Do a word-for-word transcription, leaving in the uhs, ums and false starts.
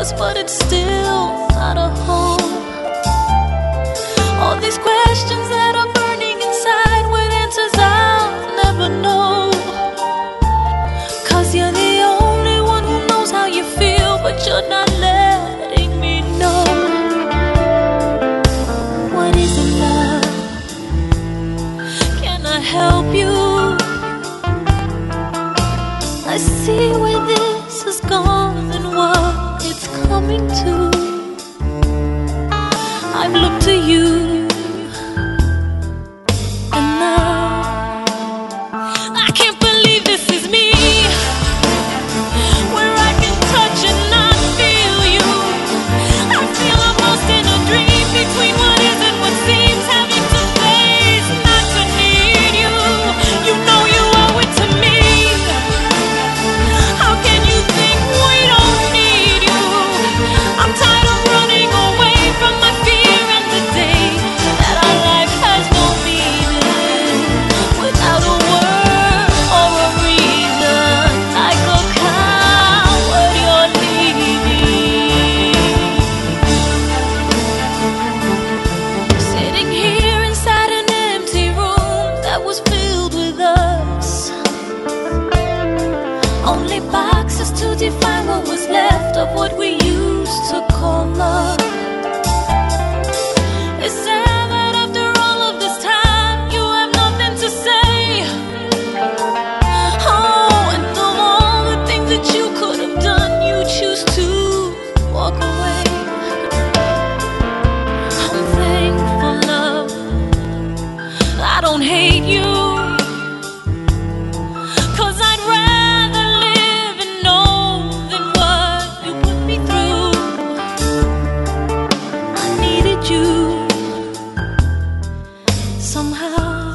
us, but it's still not a home. All these questions that are burning inside with answers I'll never know. Cause you're the only one who knows how you feel, but you're not letting me know. What is it, love? Can I help you? I see where this has gone and what it's coming to. I've looked to you, and now I can't believe this is me, where I can touch and not feel you. I feel I'm lost in a dream between what is and what seems, having to face not to need you. You know you owe it to me. How can you think we don't need you? I'm tired of running away from my fear and the day that our life has no meaning without a word or a reason. Like a coward, you're leaving. Sitting here inside an empty room that was filled with us, only boxes to define what was left of what we used to call love. It's sad that after all of this time you have nothing to say. Oh, and of all the things that you could have done, you choose to walk away. I'm thankful, love, I don't hate you, cause I'd rather live and know than what you put me through. I needed you somehow.